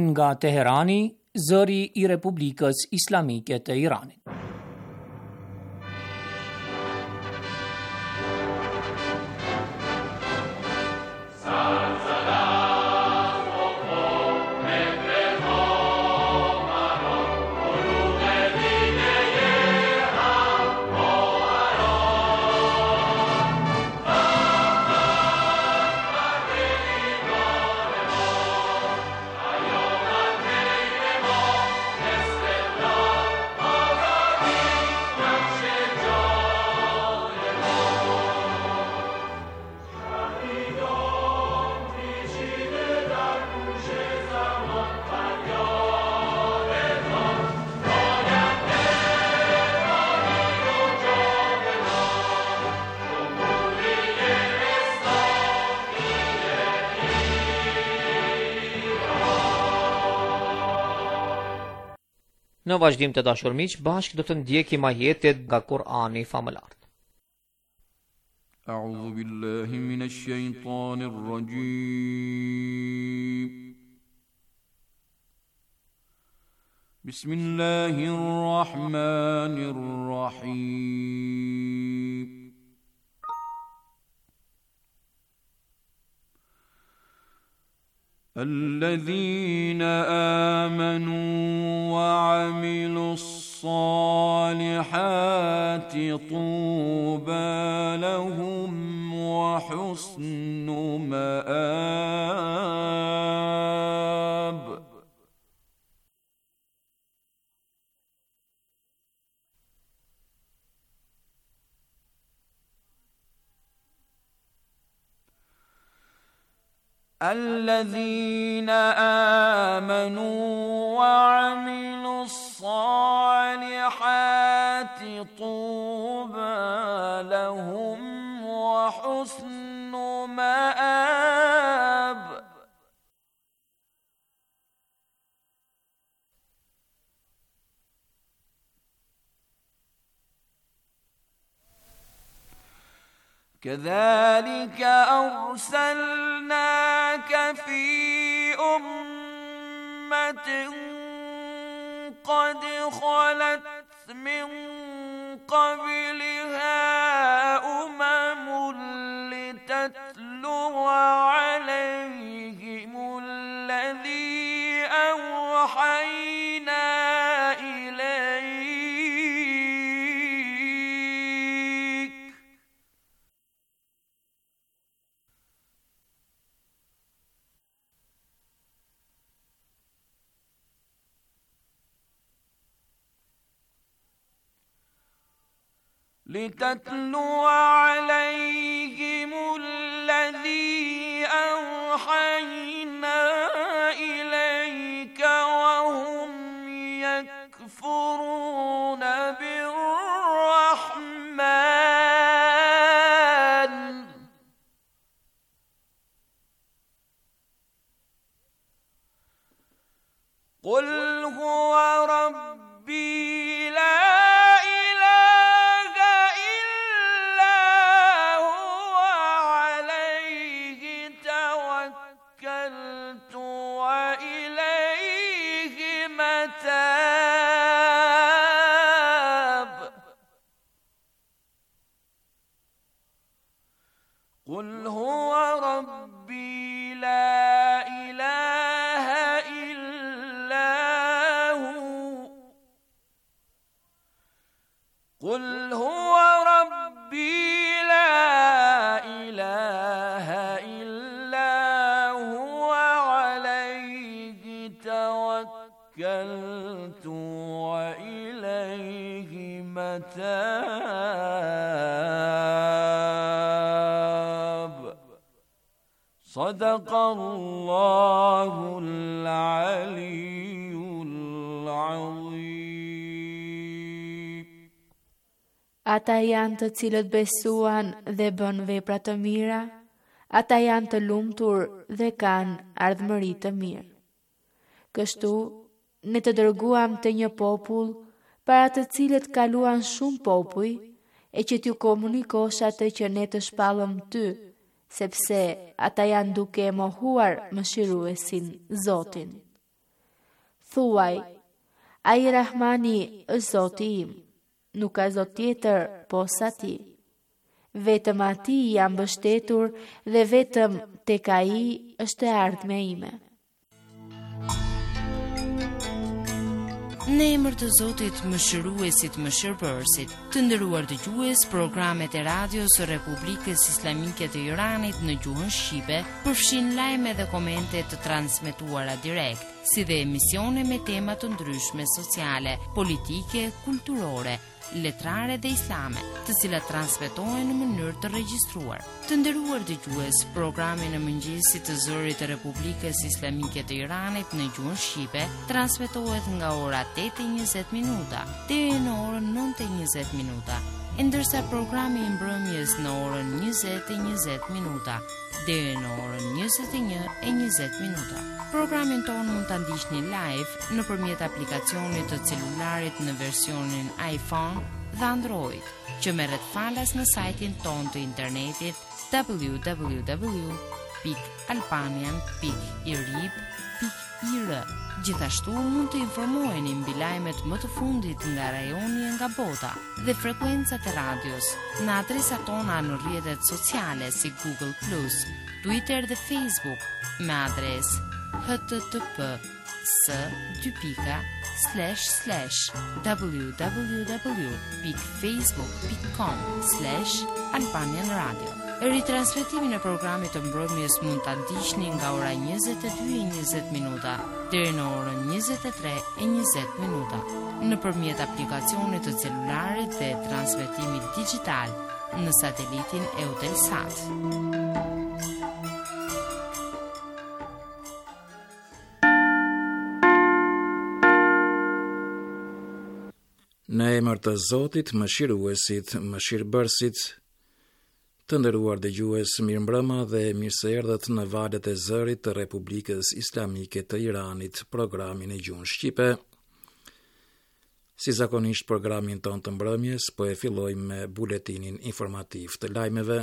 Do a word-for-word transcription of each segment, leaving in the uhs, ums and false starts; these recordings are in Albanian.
nga Teherani, zëri i Republikës Islamike të Iranit. Në vazhdim të dashur miq, bashkë do të ndjekim ajetet nga Kur'ani famëlar. A'udhu billahi minash shaitanir rajim. Bismillahir rahmanir rahim. الذين آمنوا وعملوا الصالحات طوبى لهم وحسن مآب. الذين آمنوا وعملوا الصالحات طوبى لهم وحسن مآب. كذلك أرسلناك في أمة قد خلت من قبلها أمم لتتلو عليهم الذي أوحينا إليك لتتلو عليهم الذي أوحينا إليك وهم يكفرون بالرحمن قل هو ربي لا قل هو ربي لا إله إلا هو قل هو ربي لا إله إلا هو عليه توكلت وإليه متاب. صدق الله العلي العظيم. Ata janë të cilët besuan dhe bën vepra të mira, ata janë të lumtur dhe kanë ardhmëri të mirë. Kështu, ne të dërguam të një popull para të cilët kaluan shumë popuj, e që t'ju komunikosh atë që ne të shpallëm ty, sepse ata janë duke e mohuar mëshiruesin Zotin. thuaj, a i Rahmani është Zoti im, nuk ka Zot tjetër posa ti. Vetëm ati jam mbështetur dhe vetëm tek ai është e ardhmja ime. Në emër të Zotit Mëshiruesit Mëshirbërësit, të nderuar dëgjues, programet e radios së Republikës Islamike të Iranit në gjuhën shqipe përfshin lajme dhe komente të transmetuara direkt, si dhe emisione me tema të ndryshme sociale, politike, kulturore, letrare dhe islame, të cilat transmetohen në mënyrë të regjistruar. Të nderuar dëgjues, programi në mëngjesit të zërit të Republikës Islamike të Iranit në gjuhën shqipe transmetohet nga ora tetë e njëzet minuta deri në orën nëntë e njëzet minuta, e ndërsa programi i mbrëmjes në orën njëzet e njëzet minuta deri në orën njëzet e një e njëzet minuta. Programin tonë mund ta ndiqni live nëpërmjet aplikacionit të celularit në versionin iPhone dhe Android, që merret falas në sajtin ton të internetit w w w pikë albanian pikë i r i b pikë i r. Gjithashtu mund të informoheni mbi lajmet më të fundit nga rajoni e nga bota dhe frekuencat e radios në adresat tona në rrjetet sociale si Google plus, Twitter dhe Facebook me adresë h t t p s dy pika slash slash w w w pikë facebook pikë com slash albanian radio. Ritransmetimin e programit të mbrëmjes mund ta ndiqni nga ora njëzet e dy e njëzet minuta deri në orën njëzet e tre e njëzet minuta nëpërmjet aplikacionit të celularit dhe transmetimit digital në satelitin Eutelsat. Në emër të Zotit, Mëshiruesit, Mëshirbërësit, të nderuar dëgjues, mirëmbrëma dhe mirëseerdhët në valët e zërit të Republikës Islamike të Iranit, programin e gjuhën shqipe. Si zakonisht programin ton të mbrëmjes, po e fillojmë me buletinin informativ të lajmeve.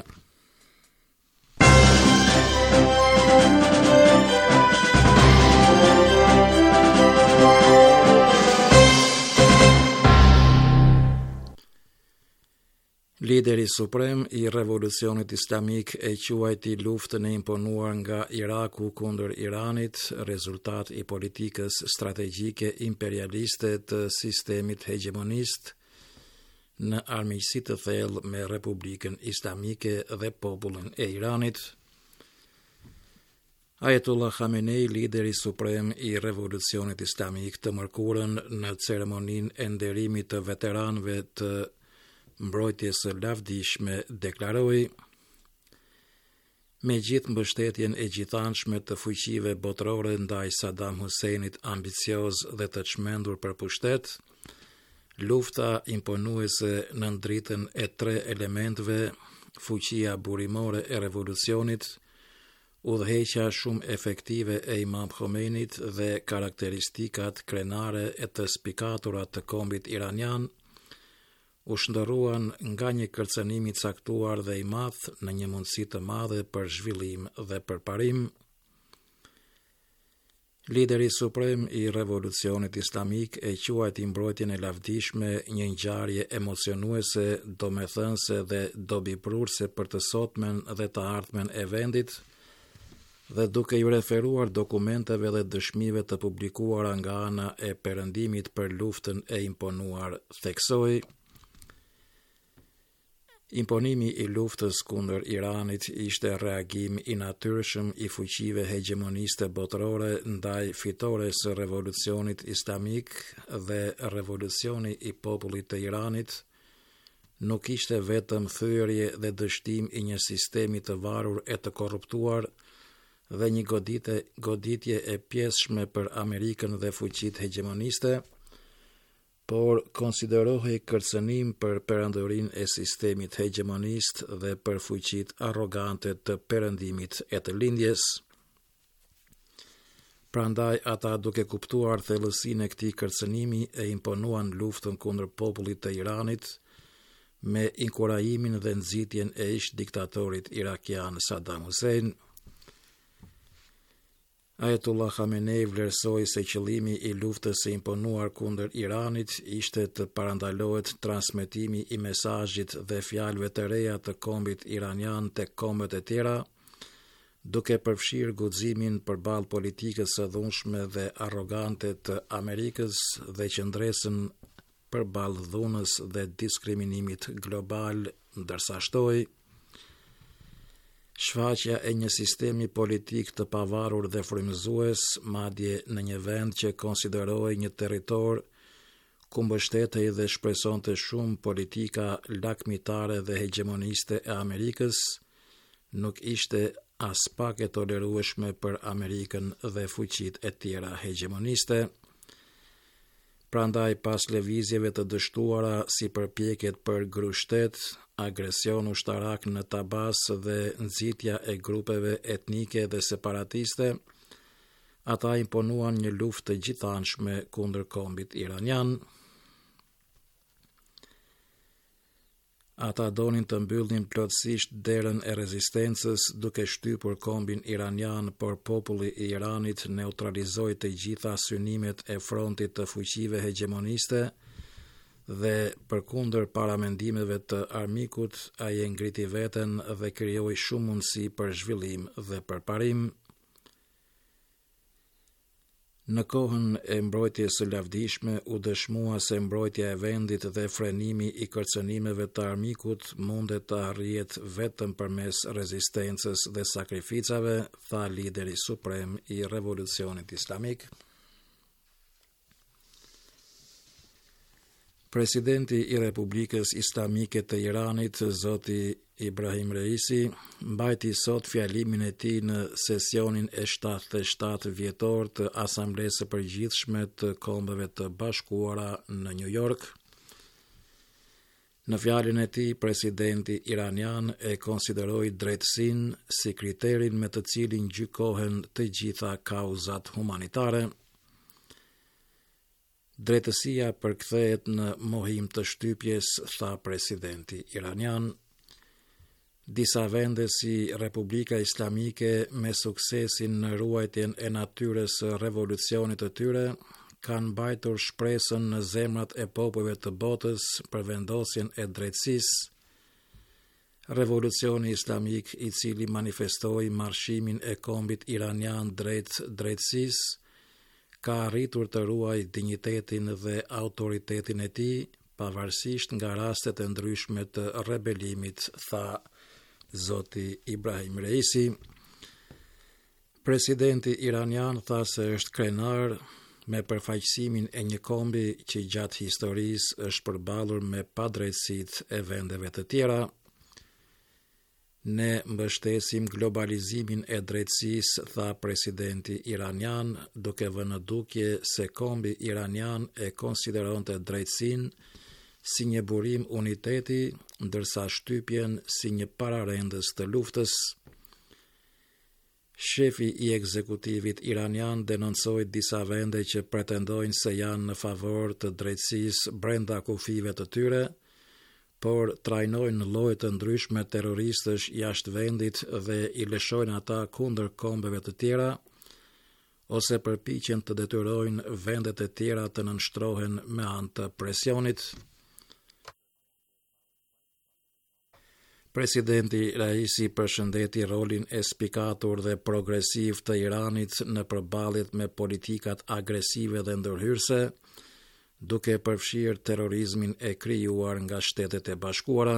Lideri suprem i revolucionit islamik e quajti luftën e imponuar nga Iraku kundër Iranit, rezultat i politikës strategjike imperialiste të sistemit hegemonist në armiqësi të thellë me Republikën Islamike dhe popullin e Iranit. Ayatollah Khamenei, lideri suprem i revolucionit islamik, të mërkurën në ceremoninë e nderimit të veteranëve të mbrojtjes së lavdishme deklaroi: me gjithë mbështetjen e gjithanshme të fuqive botërore ndaj Saddam Huseinit ambicioz dhe të çmendur për pushtet, lufta imponuese në dritën e tre elementëve, fuqia burimore e revolucionit, udhëheqja shumë efektive e Imam Khomeinit dhe karakteristikat krenare e të spikatura të kombit iranian, u shndërruan nga një kërcënim i caktuar dhe i madh në një mundësi të madhe për zhvillim dhe përparim. Lideri suprem i revolucionit islamik e quajti mbrojtjen e lavdishme një ngjarje emocionuese, domethënëse dhe dobiprurse për të sotmen dhe të ardhmen e vendit, dhe duke i referuar dokumenteve dhe dëshmive të publikuara nga ana e perëndimit për luftën e imponuar, theksoi: imponimi i luftës kundër Iranit ishte reagim i natyrshëm i fuqive hegemoniste botërore ndaj fitores së revolucionit islamik, dhe revolucioni i popullit të Iranit nuk ishte vetëm thyerje dhe dështim i një sistemi të varur e të korruptuar dhe një godite, goditje e pjesshme për Amerikën dhe fuqitë hegemoniste, por konsiderohej kërcënim për perandorin e sistemit hegemonist dhe për fuqit arrogante të perëndimit e të lindjes. Prandaj ata, duke kuptuar thellësinë e këtij kërcënimi, e imponuan luftën kundër popullit të Iranit me inkurajimin dhe nxitjen e ish diktatorit irakian Saddam Hussein. Ayatollah Khamenei vlerësoi se qëllimi i luftës së imponuar kundër Iranit ishte të parandalohet transmetimi i mesazhit dhe fjalëve të reja të kombit iranian tek kombet e tjera, duke përfshirë guximin përballë politikës së dhunshme dhe arrogante të Amerikës dhe qëndresën përballë dhunës dhe diskriminimit global, ndërsa shtoi shfaqja e një sistemi politik të pavarur dhe frymëzues, madje në një vend që konsiderohej një territor ku mbështetej dhe shpresonte shumë politika lakmitare dhe hegemoniste e Amerikës, nuk ishte as pak e tolerueshme për Amerikën dhe fuqitë e tjera hegemoniste. Prandaj, pas lëvizjeve të dështuara si përpjekjet për grushtet, agresion ushtarak në Tabas dhe nxitja e grupeve etnike dhe separatiste, ata imponuan një luftë të gjithanshme kundër kombit iranian. Ata donin të mbyllnin plotësisht derën e rezistencës duke shtypur kombin iranian, por populli i Iranit neutralizoi të gjitha synimet e frontit të fuqive hegemoniste dhe përkundër paramendimeve të armikut, ai e ngriti veten dhe krijoi shumë mundësi për zhvillim dhe përparim. Në kohën e mbrojtjes së lavdishme u dëshmua se mbrojtja e vendit dhe frenimi i kërcënimeve të armikut mundet të arrihet vetëm përmes rezistencës dhe sakrificave, tha lideri suprem i revolucionit islamik. Presidenti i Republikës Islamike të Iranit, zoti Ibrahim Reisi, mbajti sot fjalimin e tij në sesionin e shtatëdhjetë e shtatë vjetor të Asamblesë së Përgjithshme të Kombeve të Bashkuara në New York. Në fjalën e tij, presidenti iranian e konsideroi drejtësinë si kriterin me të cilin gjykohen të gjitha kauzat humanitare. Drejtësia përkthehet në mohim të shtypjes, tha presidenti iranian. Disa vende si Republika Islamike me suksesin në ruajtjen e natyrës së revolucionit të tyre kanë mbajtur shpresën në zemrat e popujve të botës për vendosjen e drejtësisë. Revolucioni islamik, i cili manifestoi marshimin e kombit iranian drejt drejtësisë, ka arritur të ruaj dinjitetin dhe autoritetin e tij, pavarësisht nga rastet e ndryshme të rebelimit, tha zoti Ibrahim Reisi. Presidenti iranian tha se është krenar me përfaqësimin e një kombi që gjatë historisë është përballur me padrejtësitë e vendeve të tjera. Ne mbështesim globalizimin e drejtësisë, tha presidenti iranian, duke vënë dukje se kombi iranian e konsideronte drejtësinë si një burim uniteti, ndërsa shtypjen si një pararendës të luftës. Shefi i ekzekutivit iranian denoncoi disa vende që pretendojnë se janë në favor të drejtësisë brenda kufive të tyre, por trajnojnë lloje të ndryshme terroristësh jashtë vendit dhe i lëshojnë ata kundër kombeve të tjera, ose përpiqen të detyrojnë vendet e tjera të nënshtrohen me anë të presionit. Presidenti Raisi përshëndeti rolin e spikatur dhe progresiv të Iranit në përballjet me politikat agresive dhe ndërhyrëse, duke përfshirë terrorizmin e krijuar nga Shtetet e Bashkuara.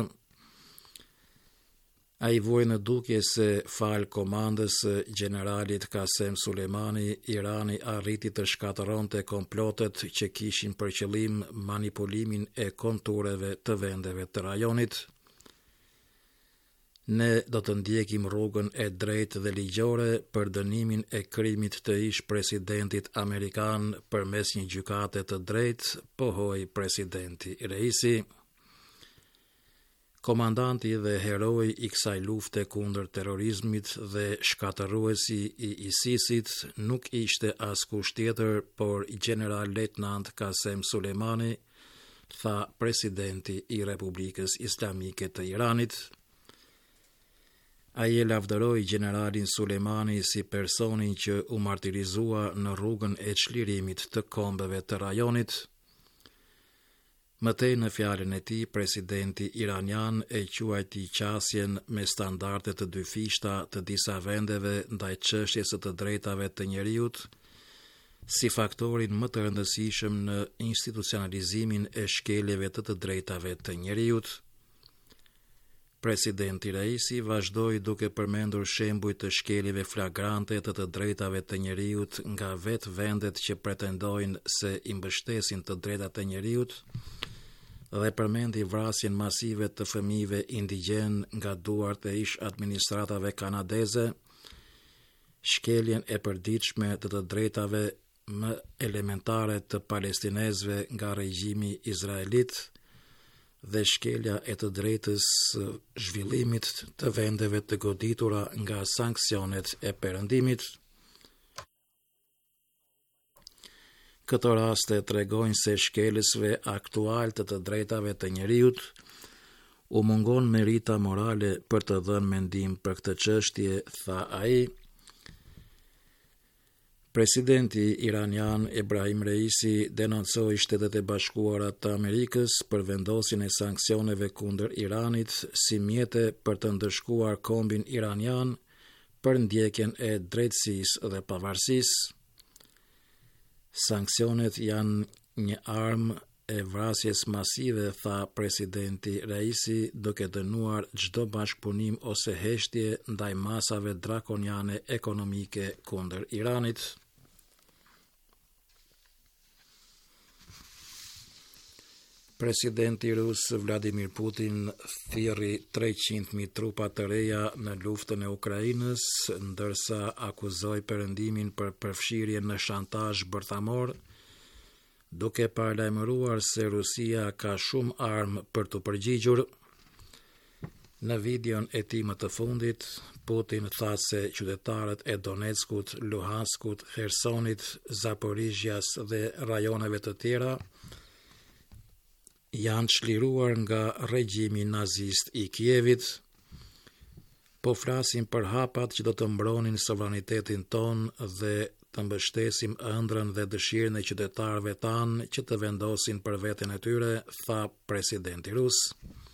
Ai voi në dukje se fal komandës së generalit Qasem Suleimani, Irani arriti të shkatëronte komplotet që kishin për qëllim manipulimin e kontureve të vendeve të rajonit. Ne do të ndjekim rrugën e drejtë dhe ligjore për dënimin e krimit të ish presidentit amerikan përmes një gjykate të drejtë, pohoi presidenti Reisi. Komandanti dhe heroi i kësaj lufte kundër terrorizmit dhe shkatërruesi i ISIS-it nuk ishte askush tjetër, por general lejtnant Qasem Suleimani, tha presidenti i Republikës Islamike të Iranit. Ai e lavdëroi generalin Sulemani si personin që u martirizua në rrugën e çlirimit të kombeve të rajonit. Mëtej në fjalën e tij, presidenti iranian e quajti qasjen me standarde të dyfishta të disa vendeve ndaj çështjes së të drejtave të njeriut si faktorin më të rëndësishëm në institucionalizimin e shkeljeve të të drejtave të njeriut. Presidenti Raisi vazhdoi duke përmendur shembuj të shkeljeve flagrante të të drejtave të njeriut nga vetë vendet që pretendojnë se i mbështesin të drejtat e njeriut dhe përmendi vrasjen masive të fëmijëve indigjen nga duart e ish administratave kanadeze, shkeljen e përditshme të të drejtave më elementare të palestinezëve nga regjimi izraelit dhe shkelja e të drejtës zhvillimit të vendeve të goditura nga sanksionet e perëndimit. Këto raste tregojnë se shkelësve aktual të të drejtave të njeriut u mungon merita morale për të dhënë mendim për këtë çështje, tha ai. Presidenti iranian Ebrahim Raisi denoncoi Shtetet e Bashkuara të Amerikës për vendosjen e sanksioneve kundër Iranit si mjete për të ndëshkuar kombin iranian për ndjekjen e drejtësisë dhe pavarësisë. Sanksionet janë një armë e vrasjes masive, tha presidenti Raisi, duke dënuar çdo bashkëpunim ose heshtje ndaj masave drakoniane ekonomike kundër Iranit. Presidenti rus Vladimir Putin thirrri treqind mijë trupa të reja në luftën e Ukrainës, ndërsa akuzoi Perëndimin për përfshirje në shantazh bërthamor, duke paralajmëruar se Rusia ka shumë armë për të përgjigjur. Në videon e tij më të fundit, Putin tha se qytetarët e Donetskut, Luhanskut, Khersonit, Zaporizhjas dhe rajoneve të tjera janë çliruar nga regjimi nazist i Kievit. Po flasim për hapat që do të mbronin sovranitetin ton dhe të mbështesim ëndrrën dhe dëshirën e qytetarëve tanë që të vendosin për veten e tyre, tha presidenti rus.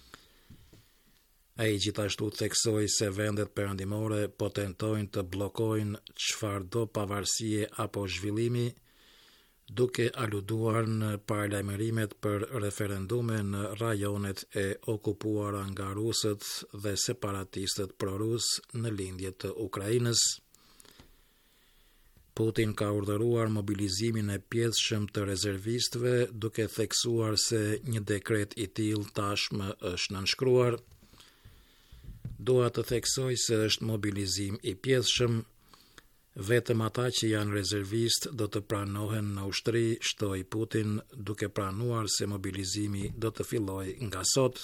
Ai gjithashtu theksoi se vendet perëndimore po tentojnë të bllokojnë çfarëdo pavarësie apo zhvillimi, duke aluduar në paralajmërimet për referendume në rajonet e okupuara nga rusët dhe separatistët prorus në lindje të Ukrainës. Putin ka urdhëruar mobilizimin e pjesëshëm të rezervistëve, duke theksuar se një dekret i tillë tashmë është nënshkruar. Dua të theksoj se është mobilizim i pjesëshëm. Vetëm ata që janë rezervist do të pranohen në ushtri, shtoi Putin, duke pranuar se mobilizimi do të fillojë nga sot.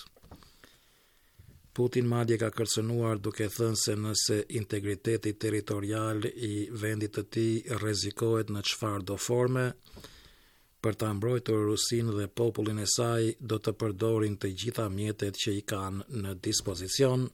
Putin madje ka kërcënuar duke thënë se nëse integriteti territorial i vendit të tij rrezikohet në çfarëdo forme, për ta mbrojtur Rusinë dhe popullin e saj do të përdorin të gjitha mjetet që i kanë në dispozicion.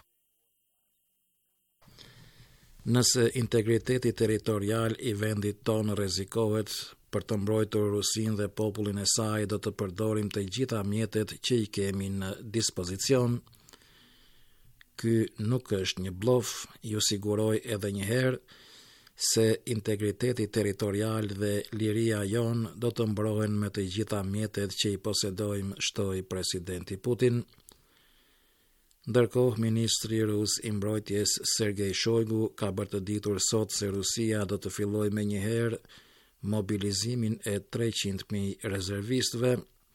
Nëse integriteti territorial i vendit tonë rrezikohet, për të mbrojtur Rusinë dhe popullin e saj do të përdorim të gjitha mjetet që i kemi në dispozicion. Ky nuk është një blof, ju siguroj edhe një herë se integriteti territorial dhe liria jon do të mbrohen me të gjitha mjetet që i posedojmë, shtoi presidenti Putin. Ndërkohë, ministri rus i mbrojtjes Sergej Shoigu ka bërë të ditur sot se Rusia do të fillojë menjëherë mobilizimin e treqind mijë rezervistëve.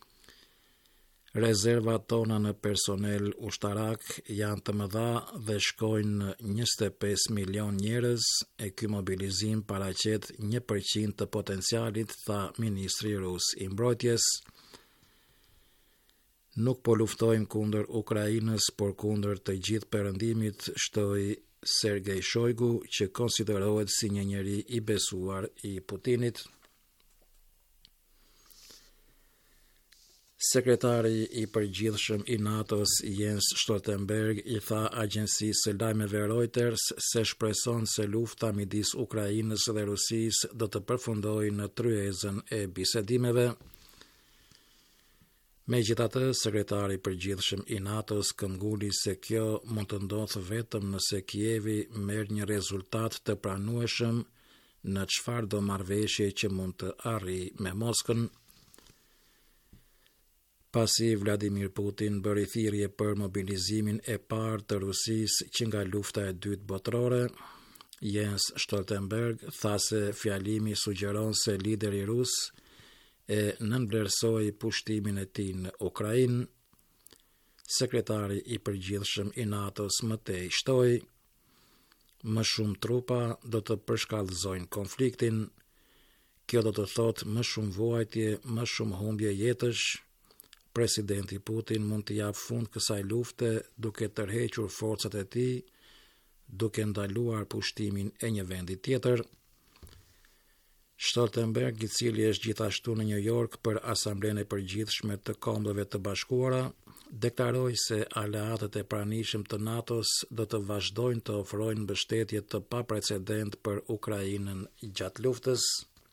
Rezervat tona në personel ushtarak janë të mëdha dhe shkojnë në njëzet e pesë milion njerëz, e ky mobilizim paraqet një përqind të potencialit, tha ministri rus i mbrojtjes. Nuk po luftojmë kundër Ukrainës, por kundër të gjithë perëndimit, shtoi Sergej Shoigu, që konsiderohet si një njeri i besuar i Putinit. Sekretari i përgjithshëm i NATO-s Jens Stoltenberg i tha agjencisë së lajmeve Reuters se shpreson se lufta midis Ukrainës dhe Rusisë do të përfundojë në tryezën e bisedimeve. Megjithatë, sekretari i përgjithshëm i NATO-s këmbguli se kjo mund të ndodhë vetëm nëse Kievi merr një rezultat të pranueshëm në çfarëdo marrëveshje që mund të arrijë me Moskën. Pasi Vladimir Putin bëri thirrje për mobilizimin e parë të Rusisë që nga lufta e dytë botërore, Jens Stoltenberg tha se fjalimi sugjeron se lideri rus e nënvlerësoi pushtimin e tij në Ukrainë. Sekretari i përgjithshëm i NATO-s mëtej shtoi: më shumë trupa do të përshkallëzojnë konfliktin. Kjo do të thotë më shumë vuajtje, më shumë humbje jetësh. Presidenti Putin mund të japë fund kësaj lufte duke tërhequr forcat e tij, duke ndaluar pushtimin e një vendi tjetër. Stoltenberg, i cili është gjithashtu në New York për Asamblenë e Përgjithshme të Kombeve të Bashkuara, deklaroi se aleatët e pranishëm të NATO-s do të vazhdojnë të ofrojnë mbështetje të paprecedent për Ukrainën gjatë luftës.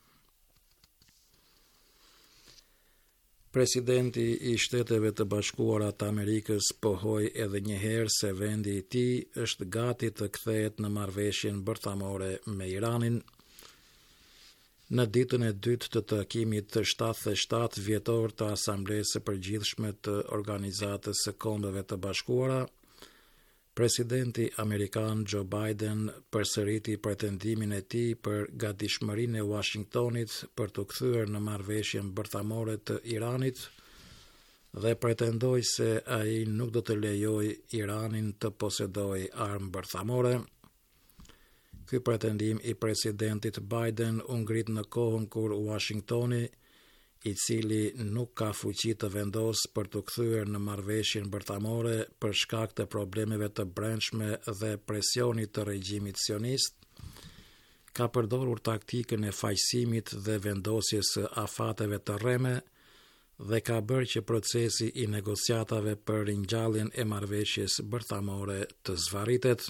Presidenti i Shteteve të Bashkuara të Amerikës pohoi edhe një herë se vendi i tij është gati të kthehet në marrëveshjen bërthamore me Iranin. Në ditën e dytë të takimit të shtatëdhjetë e shtatë vjetor të Asamblesë së Përgjithshme të Organizatës së Kombeve të Bashkuara, presidenti amerikan Joe Biden përsëriti pretendimin e tij për gatishmërinë e Washingtonit për të kthyer në marrëveshjen bërthamore të Iranit dhe pretendoi se ai nuk do të lejojë Iranin të posedojë armë bërthamore. Ky pretendim i presidentit Biden u ngrit në kohën kur Washingtoni, i cili nuk ka fuqi të vendos për të kthyer në marrëveshjen bërthamore për shkak të problemeve të brendshme dhe presionit të regjimit sionist, ka përdorur taktikën e faqësimit dhe vendosjes së afateve të rreme dhe ka bërë që procesi i negociatave për ringjalljen e marrëveshjes bërthamore të zvarritet.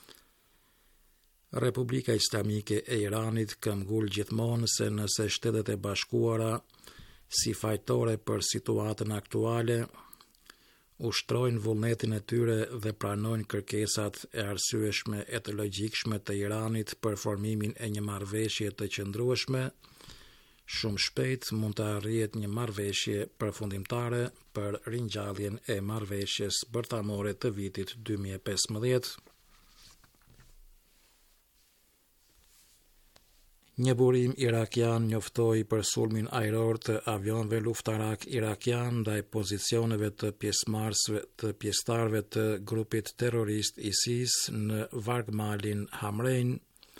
Republika Islamike e Iranit këmbgul gjithmonë se nëse Shtetet e Bashkuara si fajtore për situatën aktuale, ushtrojnë vullnetin e tyre dhe pranojnë kërkesat e arsyeshme e të logjikshme të Iranit për formimin e një marrëveshje të qëndrueshme, shumë shpejt mund të arrihet një marrëveshje përfundimtare për ringjalljen e marrëveshjes bërthamore të vitit dy mijë e pesëmbëdhjetë. Një burim irakian njoftoi për sulmin ajror të avionëve luftarak irakian ndaj pozicioneve të pjesëmarrësve të pjesëtarëve të grupit terrorist ISIS në vargmalin Hamrein.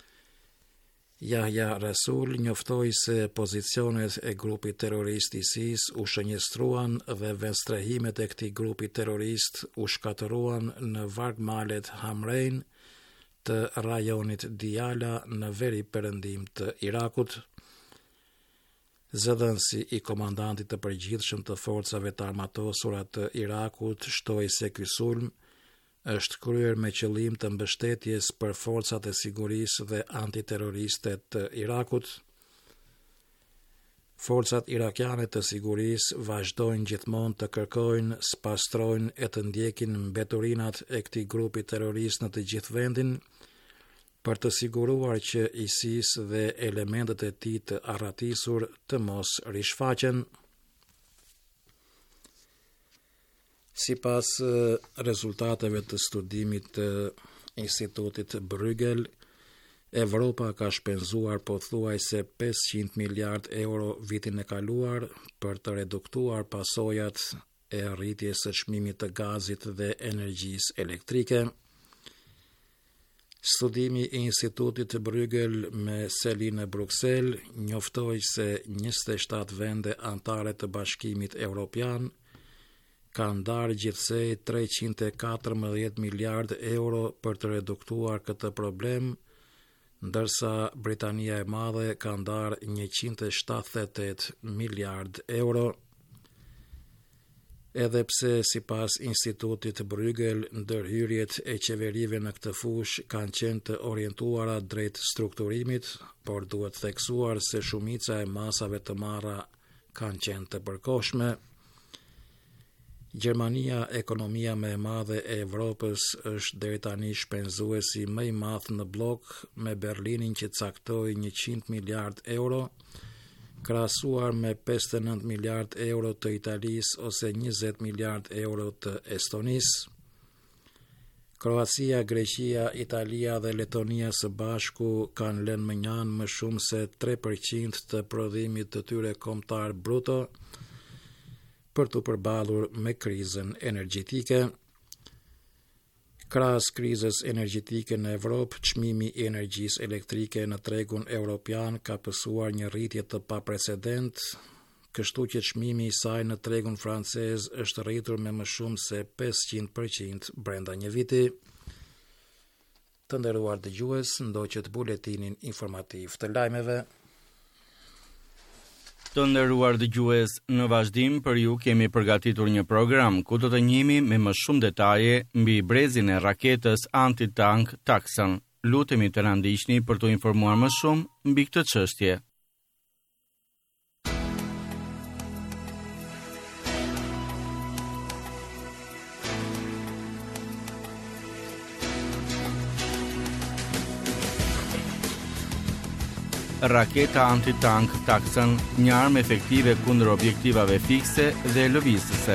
Yahya Rasul njoftoi se pozicionet e grupit terrorist ISIS u shënjestruan dhe vendstrehimet e këtij grupi terrorist u shkatëruan në vargmalet Hamrein të rajonit Diyala në veri perëndim të Irakut. Zëdhënësi i komandantit të përgjithshëm të forcave të armatosura të Irakut shtoi se ky sulm është kryer me qëllim të mbështetjes për forcat e sigurisë dhe antiterroriste të Irakut. Forcat irakiane të sigurisë vazhdojnë gjithmonë të kërkojnë, spastrojnë e të ndjekin mbeturinat e këtij grupi terrorist në të gjithë vendin, për të siguruar që ISIS dhe elementet e tij të arratisur të mos rishfaqen. Sipas rezultateve të studimit të Institutit Bruegel, Evropa ka shpenzuar pothuajse pesëqind miliard euro vitin e kaluar për të reduktuar pasojat e rritjes së çmimit të gazit dhe energjisë elektrike. Studimi i Institutit Bruegel me seli në Bruksel njoftoi se njëzet e shtatë vende anëtare të Bashkimit Evropian kanë ndarë gjithsej treqind e katërmbëdhjetë miliard euro për të reduktuar këtë problem, ndërsa Britania e Madhe ka ndarë njëqind e shtatëdhjetë e tetë miliard euro. edhe pse sipas Institutit Bruegel ndërhyrjet e qeverive në këtë fushë kanë qenë të orientuara drejt strukturimit, por duhet theksuar se shumica e masave të marra kanë qenë të përkohshme. Gjermania, ekonomia më e madhe e Evropës, është deri tani shpenzuesi më i madh në blok, me Berlinin që caktoi njëqind miliard euro, krahasuar me pesëdhjetë e nëntë miliard euro të Italisë ose njëzet miliard euro të Estonisë. Kroacia, Greqia, Italia dhe Letonia së bashku kanë lënë mënjan më shumë se tre përqind të prodhimit të tyre kombëtar bruto për të përballur me krizën energjetike. Krahas krizës energjetike në Evropë, çmimi i energjisë elektrike në tregun evropian ka pësuar një rritje të paprecedent, kështu që çmimi i saj në tregun francez është rritur me më shumë se pesëqind përqind brenda një viti. Të nderuar dëgjues, ndoqët buletinin informativ të lajmeve. Të nderuar dëgjues, në vazhdim për ju kemi përgatitur një program ku do të njihemi me më shumë detaje mbi brezin e raketës anti-tank Taksan. Lutemi të na ndiqni për të informuar më shumë mbi këtë çështje. Raketa anti-tank Taksan, një armë efektive kundër objektivave fikse dhe lëvizëse.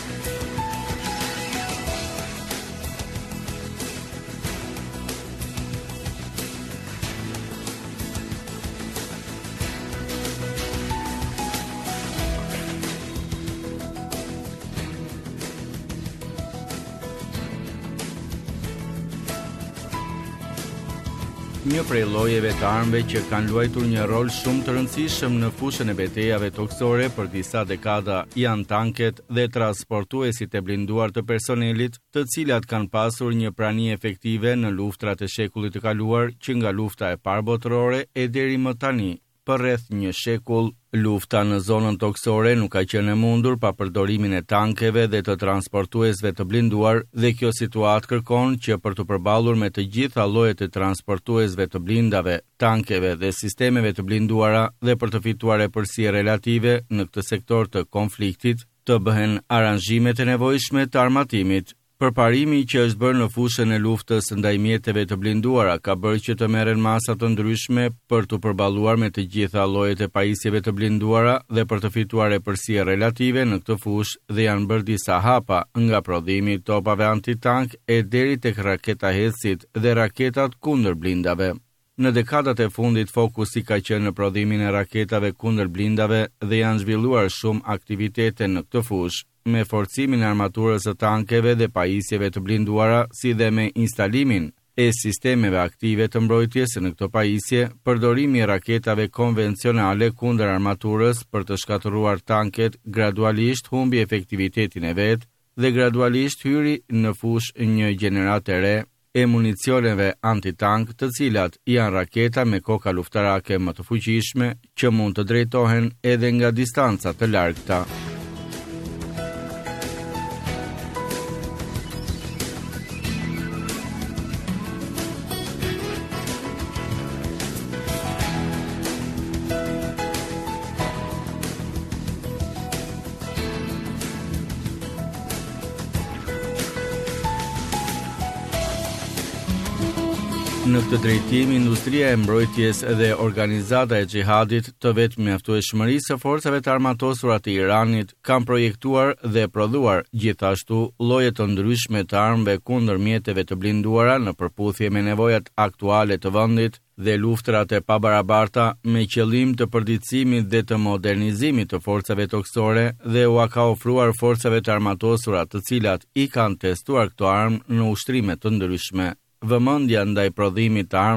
Një prej llojeve të armëve që kanë luajtur një rol shumë të rëndësishëm në fushën e betejave toksore për disa dekada janë tanket dhe transportuesit e blinduar të personelit, të cilat kanë pasur një prani efektive në luftrat e shekullit të kaluar, që nga lufta e parë botërore e deri më tani. Për rreth një shekull, lufta në zonën toksore nuk ka qenë e mundur pa përdorimin e tankeve dhe të transportuesve të blinduar, dhe kjo situatë kërkon që për të përballur me të gjitha llojet e transportuesve të blindave, tankeve dhe sistemeve të blinduara dhe për të fituar epërsi relative në këtë sektor të konfliktit, të bëhen aranzhimet e nevojshme të armatimit. Përparimi që është bërë në fushën e luftës ndaj mjeteve të blinduara ka bërë që të merren masa të ndryshme për të përballuar me të gjitha llojet e pajisjeve të blinduara dhe për të fituar epërsi relative në këtë fushë, dhe janë bërë disa hapa nga prodhimi i topave antitank e deri tek raketahecit dhe raketat kundër blindave. Në dekadat e fundit fokusi ka qenë në prodhimin e raketave kundër blindave dhe janë zhvilluar shumë aktivitete në këtë fushë, me forcimin e armaturës së tankeve dhe pajisjeve të blinduara, si dhe me instalimin e sistemeve aktive të mbrojtjes në këto pajisje, përdorimi i raketave konvencionale kundër armaturës për të shkatëruar tanket gradualisht humbi efektivitetin e vet dhe gradualisht hyri në fushë një gjenerat e re e municioneve antitank, të cilat janë raketa me koka luftarake më të fuqishme që mund të drejtohen edhe nga distanca të largëta. Në këtë drejtim, industria e mbrojtjes dhe organizata e xhihadit të vetë mjaftueshmërisë së forcave të armatosura të Iranit kanë projektuar dhe prodhuar gjithashtu lloje të ndryshme të armëve kundër mjeteve të blinduara në përputhje me nevojat aktuale të vendit dhe luftrat e pabarabarta me qëllim të përditësimit dhe të modernizimit të forcave toksore, dhe u ka ofruar forcave të armatosura të cilat i kanë testuar këto armë në ushtrime të ndryshme. Vëmendja ndaj prodhimit të armëve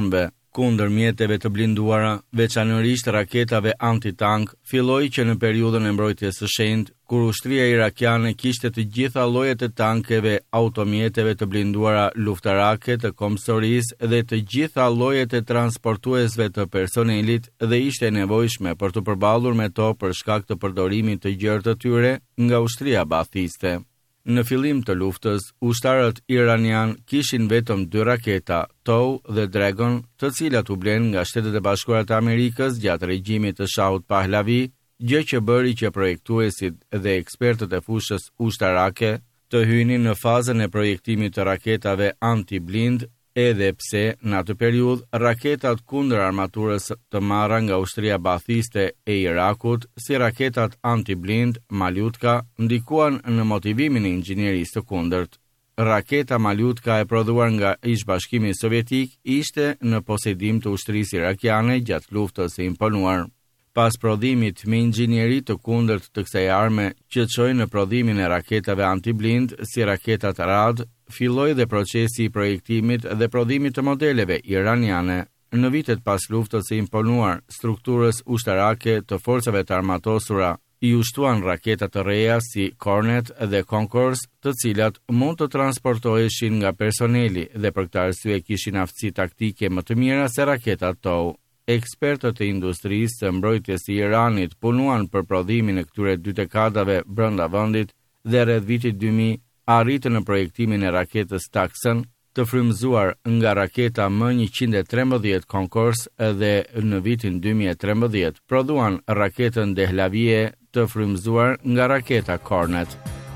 kundër mjeteve të blinduara, veçanërisht raketave antitank, filloi që në periudhën e mbrojtjes së shenjtë, kur ushtria irakiane kishte të gjitha llojet e tankeve, automjeteve të blinduara luftarake të kombësorisë dhe të gjitha llojet e transportuesve të personelit dhe ishte e nevojshme për të përballur me to për shkak të përdorimit të gjerë të tyre nga ushtria baathiste. Në fillim të luftës, ushtarët iranian kishin vetëm dy raketa, Tow dhe Dragon, të cilat u blen nga Shtetet e Bashkuara të Amerikës gjatë regjimit të Shahut Pahlavi, gjë që bëri që projektuesit dhe ekspertët e fushës ushtarake të hynin në fazën e projektimit të raketave anti-blind, edhe pse në atë periudhë raketat kundër armaturës të marra nga ushtria baathiste e Irakut, si raketat anti-blind Malutka, ndikuan në motivimin e inxhinierisë të kundërt. Raketa Malutka e prodhuar nga Ish-Bashkimi Sovjetik ishte në posedim të ushtrisë irakiane gjatë luftës së imponuar. Pas prodhimit me inxhinieri të kundërt të kësaj arme që çoi në prodhimin e raketave anti-blind si raketat Rad, filloi dhe procesi i projektimit dhe prodhimit të modeleve iraniane. Në vitet pas luftës së imponuar, strukturës ushtarake të forcave të armatosura i ushtuan raketa të reja si Cornet dhe Concourse, të cilat mund të transportoheshin nga personeli dhe për këtë arsye kishin aftësi taktike më të mira se raketat Tow. Ekspertët e industrisë së mbrojtjes së Iranit punuan për prodhimin e këtyre dy dekadave brenda vendit dhe rreth vitit dy mijë arritën në projektimin e raketës Takson, të frymëzuar nga raketa M njëqind e trembëdhjetë Concourse dhe në vitin dy mijë e trembëdhjetë prodhuan raketën Dehlavie, të frymëzuar nga raketa Cornet.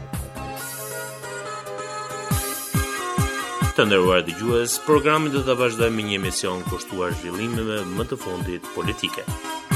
Të nderuar dëgjues, programin do ta vazhdojmë me një emision kushtuar zhvillimeve më të fundit politike.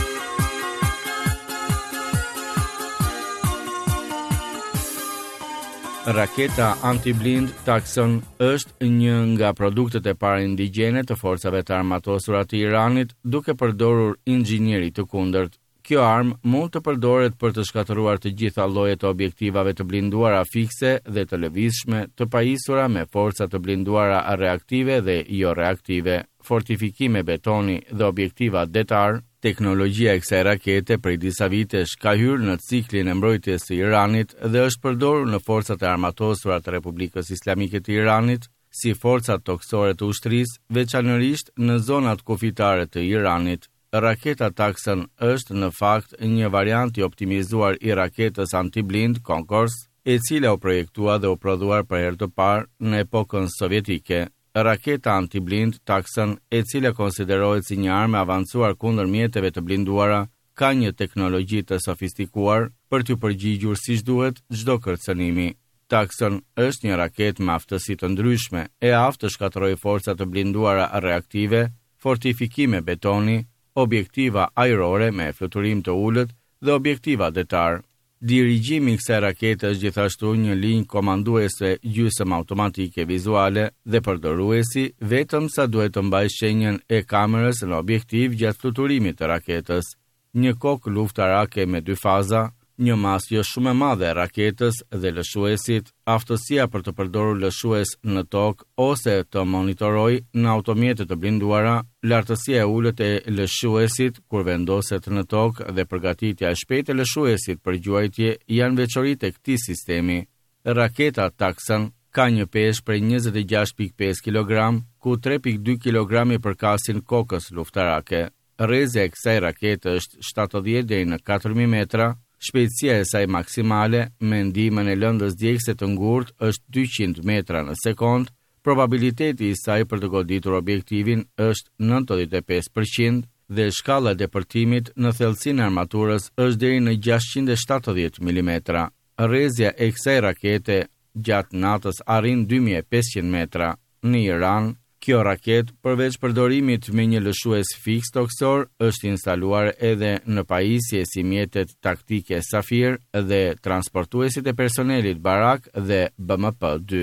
Raketa anti-blind Takson është një nga produktet e para indigjene të forcave të armatosura të Iranit, duke përdorur inxhinieri të kundërt. Kjo armë mund të përdoret për të shkatëruar të gjitha llojet e objektivave të blinduara fikse dhe të lëvizshme, të pajisura me forca të blinduara reaktive dhe jo reaktive, fortifikime betoni dhe objektiva detar. Teknologjia e kësaj rakete prej disa vitesh ka hyrë në ciklin e mbrojtjes së Iranit dhe është përdorur në forcat e armatosura të Republikës Islamike të Iranit, si forcat toksore të ushtrisë, veçanërisht në zonat kufitare të Iranit. Raketa Takson është në fakt një variant i optimizuar i raketës anti-blind Concourse, e cila u projektua dhe u prodhuar për herë të parë në epokën sovjetike. Raketa anti-blind Takson, e cila konsiderohet si një armë e avancuar kundër mjeteve të blinduara, ka një teknologji të sofistikuar për t'u përgjigjur siç duhet çdo kërcënimi. Takson është një raketë me aftësi të ndryshme, e aftë të shkatërrojë forca të blinduara reaktive, fortifikime betoni, objektiva ajrore me fluturim të ulët dhe objektiva detar. Dirigjimi i kësaj rakete është gjithashtu një linjë komanduese gjysmë automatike vizuale dhe përdoruesi vetëm sa duhet të mbajë shenjën e kamerës në objektiv gjatë fluturimit të raketës. Një kokë luftarake me dy faza, një masë jo shumë e madhe e raketës dhe lëshuesit, aftësia për të përdorur lëshues në tokë ose të monitoroj në automjete të blinduara, lartësia e ulët e lëshuesit kur vendoset në tokë dhe përgatitja e shpejtë e lëshuesit për gjuajtje janë veçoritë e këtij sistemi. Raketa Takson ka një peshë prej njëzet e gjashtë pikë pesë kilogram, ku tre pikë dy kilogram përkasin kokës luftarake. Rrezja e kësaj rakete është shtatëdhjetë deri në katërqind metra. Shpejtësia e saj maksimale me ndihmën e lëndës djegëse të ngurtë është dyqind metra në sekond, probabiliteti i saj për të goditur objektivin është nëntëdhjetë e pesë përqind dhe shkalla e depërtimit në thellësinë e armaturës është deri në gjashtëqind e shtatëdhjetë milimetra. Rrezja e kësaj rakete gjatë natës arrin dy mijë e pesëqind metra. Në Iran, kjo raket, përveç përdorimit me një lëshues fiks toksor, është instaluar edhe në pajisje si mjetet taktike Safir dhe transportuesit e personelit Barak dhe B M P dy.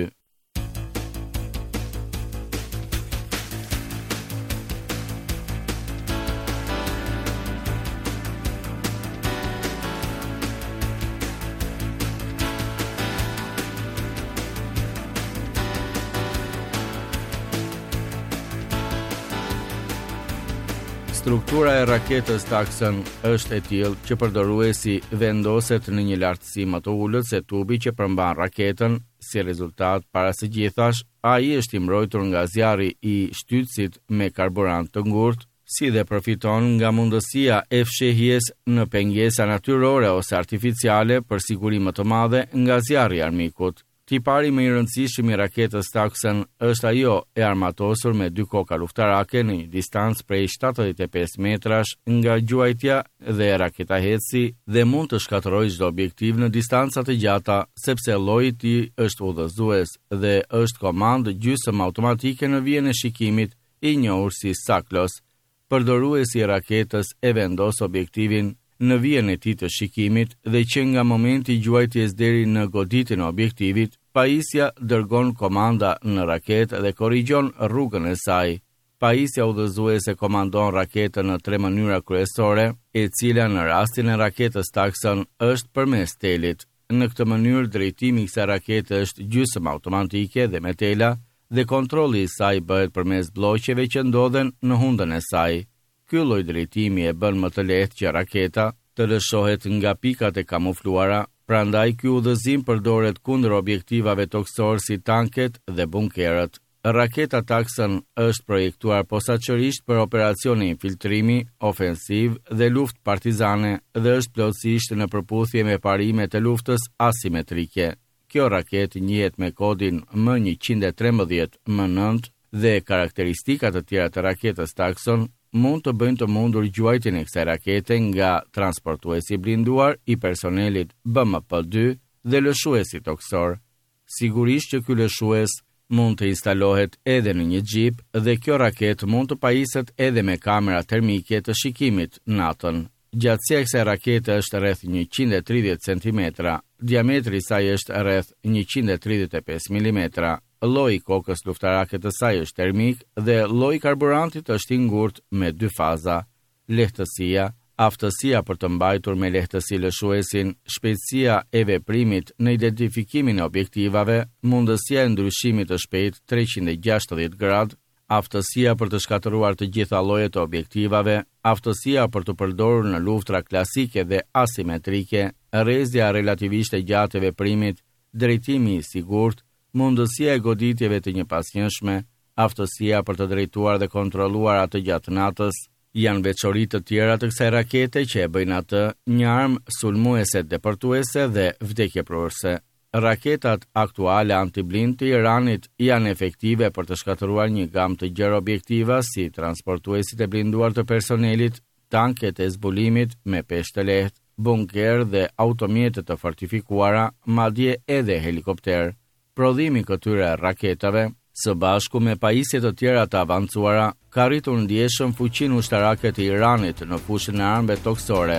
Struktura e raketës Takson është e tillë që përdoruesi vendoset në një lartësi më të ulët se tubi që përmban raketën. Si rezultat, para së gjithash, ai është i mbrojtur nga zjarri i shtytësit me karburant të ngurtë, si dhe përfiton nga mundësia e fshehjes në pengesa natyrore ose artificiale për siguri më të madhe nga zjarri i armikut. Tipari më i rëndësishëm i raketës Takson është ajo e armatosur me dy koka luftarake në një distancë prej shtatëdhjetë e pesë metrash nga gjuajtja dhe raketa heci dhe mund të shkatërrojë çdo objektiv në distanca të gjata sepse lloji i tij është udhëzues dhe është komandë gjysmë automatike në vijën e shikimit i njohur si Saklos. Përdoruesi i raketës e vendos objektivin në vijën e tij të shikimit dhe që nga momenti i gjuajtjes deri në goditjen e objektivit, pajisja dërgon komanda në raketë dhe korrigjon rrugën e saj. Pajisja udhëzuese komandon raketën në tre mënyra kryesore, e cila në rastin e raketës Takson është përmes telit. Në këtë mënyrë drejtimi i kësaj rakete është gjysmë automatike dhe me tela dhe kontrolli i saj bëhet përmes blloqeve që ndodhen në hundën e saj. Ky lloj drejtimi e bën më të lehtë që raketa të lëshohet nga pikat e kamufluara, prandaj ky udhëzim përdoret kundër objektivave toksor si tanket dhe bunkerët. Raketa Takson është projektuar posaçërisht për operacione infiltrimi, ofensiv dhe luftë partizane dhe është plotësisht në përputhje me parimet e luftës asimetrike. Kjo raketë njihet me kodin M njëqind e trembëdhjetë M nëntë dhe karakteristikat të tjera të raketës Takson mund të bëjnë të mundur gjuajtjen e kësaj rakete nga transportuesi blinduar i personelit B M P dy dhe lëshuesi toksor. Sigurisht që ky lëshues mund të instalohet edhe në një xhip dhe kjo raketë mund të pajiset edhe me kamera termike të shikimit natën. Gjatësia e kësaj rakete është rreth njëqind e tridhjetë centimetra, diametri i saj është rreth njëqind e tridhjetë e pesë milimetra. Lloji i kokës luftarake të saj është termik dhe lloji i karburantit është i ngurtë me dy faza. Lehtësia, aftësia për të mbajtur me lehtësi lëshuesin, shpejtësia e veprimit në identifikimin e objektivave, mundësia e ndryshimit të shpejtë treqind e gjashtëdhjetë gradë, aftësia për të shkatëruar të gjitha llojet e objektivave, aftësia për të përdorur në luftra klasike dhe asimetrike, rrezja relativisht e gjatë e veprimit, drejtimi i sigurt, mundësia e goditjeve të njëpasnjëshme, aftësia për të drejtuar dhe kontrolluar atë gjatë natës, janë veçori të tjera të kësaj rakete që e bëjnë atë një armë sulmuese depërtuese dhe vdekjepruese. Raketat aktuale antiblind të Iranit janë efektive për të shkatëruar një gamë të gjerë objektiva si transportuesit e blinduar të personelit, tanket e zbulimit me peshë të lehtë, bunker dhe automjete të fortifikuara, madje edhe helikopter. Prodhimi këtyre raketave, së bashku me pajisje të tjera të avancuara, ka rritur ndjeshëm fuqinë ushtarake të Iranit në fushën e armëve toksore.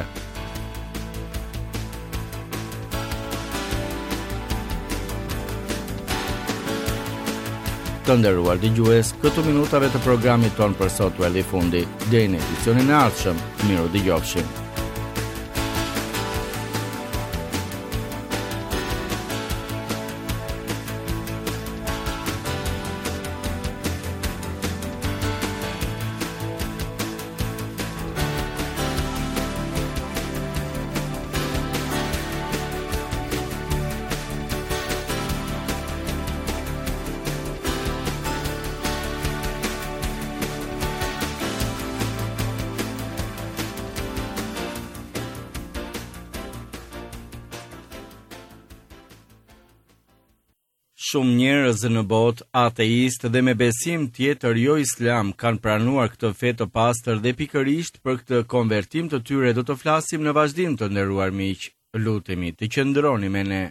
Të nderuar dëgjues, këtu minutave të programit ton për sot u erdhi fundi. Deri në edicionin e ardhshëm, miru dëgjofshim. Shumë njerëz në botë, ateist dhe me besim tjetër jo islam, kanë pranuar këtë fe të pastër dhe pikërisht për këtë konvertim të tyre do të flasim në vazhdim, të nderuar miq. Lutemi të qëndroni me ne.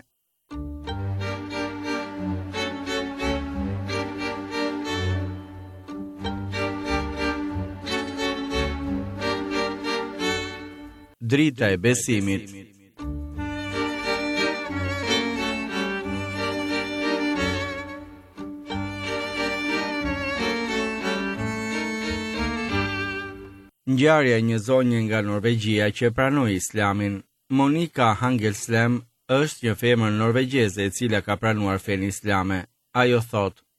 Drita e besimit. Ngjarja e një zonje nga Norvegjia që pranoi islamin. Monika Hangelslem është një femër norvegjeze e cila ka pranuar fenë islame. Ajo thot: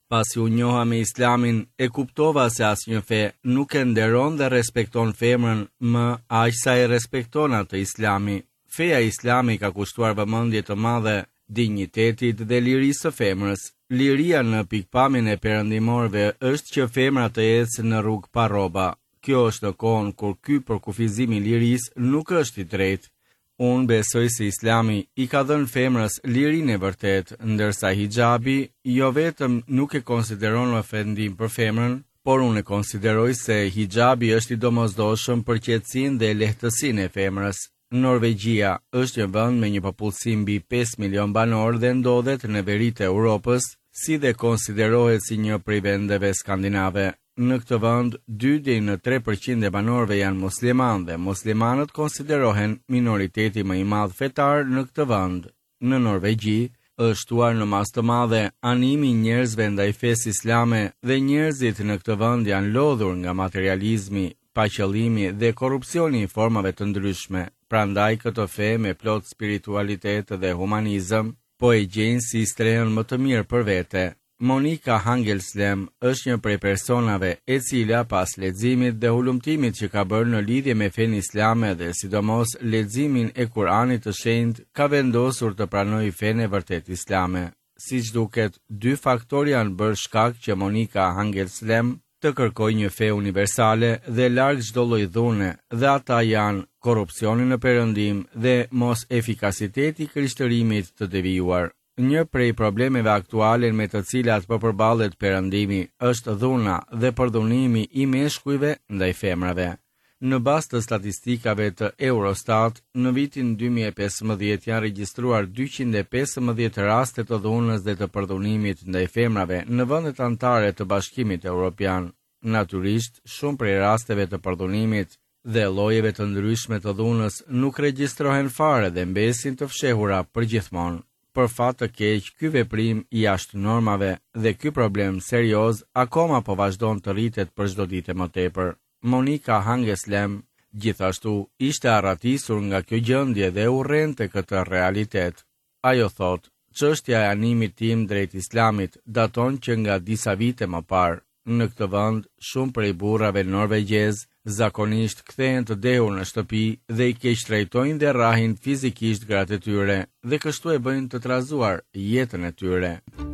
Pasi u njoha me Islamin, e kuptova se asnjë fe nuk e nderon dhe respekton femrën më aq sa e respekton atë Islami. Feja Islami ka kushtuar vëmendje të madhe dinjitetit dhe lirisë së femrës. Liria në pikpamjen e perëndimorëve është që femra të ecë në rrugë pa rroba. Kjo është në kohën kur ky përkufizim i lirisë nuk është i drejtë. Unë besoj se Islami i ka dhënë femrës lirinë e vërtet, ndërsa hijabi jo vetëm nuk e konsideron ofendim për femrën, por unë e konsideroj se hijabi është i domosdoshëm për qetësinë dhe lehtësinë e femrës. Norvegjia është një vend me një popullsi mbi pesë milion banor dhe ndodhet në veritë e Europës, si dhe konsiderohet si një prej vendeve skandinave. Në këtë vend, dy deri në tre përqind e banorëve janë musliman dhe muslimanët konsiderohen minoriteti më i madh fetar në këtë vend. Në Norvegji është shtuar në masë të madhe animi i njerëzve ndaj fesë islame dhe njerëzit në këtë vend janë lodhur nga materializmi, paqëllimi dhe korrupsioni i formave të ndryshme. Prandaj këtë fe me plot spiritualitet dhe humanizëm po e gjejnë si strehën më të mirë për vete. Monika Hangelslem është një prej personave e cila pas leximit dhe hulumtimit që ka bërë në lidhje me fenë islame dhe sidomos leximin e Kuranit të Shenjtë ka vendosur të pranojë fenë e vërtet islame. Siç duket, dy faktorë janë bërë shkak që Monika Hangelslem të kërkoj një fe universale dhe larg çdo lloj dhune, dhe ata janë korrupsioni në perëndim dhe mos efikasiteti i krishtërimit të devijuar. Një prej problemeve aktuale me të cilat po përballet perëndimi është dhuna dhe përdhunimi i meshkujve ndaj femrave. Në bazë të statistikave të Eurostat, në vitin dy mijë e pesëmbëdhjetë janë regjistruar dyqind e pesëmbëdhjetë raste të dhunës dhe të përdhunimit ndaj femrave në vendet anëtare të Bashkimit Evropian. Natyrisht, shumë prej rasteve të përdhunimit dhe llojeve të ndryshme të dhunës nuk regjistrohen fare dhe mbesin të fshehura përgjithmonë. Për fat të keq, ky veprim i jashtë normave dhe ky problem serioz akoma po vazhdon të rritet për çdo ditë më tepër. Monika Hangelslem gjithashtu ishte arratisur nga kjo gjendje dhe urrente këtë realitet. Ajo thot, çështja e animit tim drejt islamit daton që nga disa vite më parë. Në këtë vend, shumë prej burrave norvegjez zakonisht kthehen të dehur në shtëpi dhe i keq trajtojnë dhe rrahin fizikisht gratë e tyre dhe kështu e bëjnë të trazuar jetën e tyre.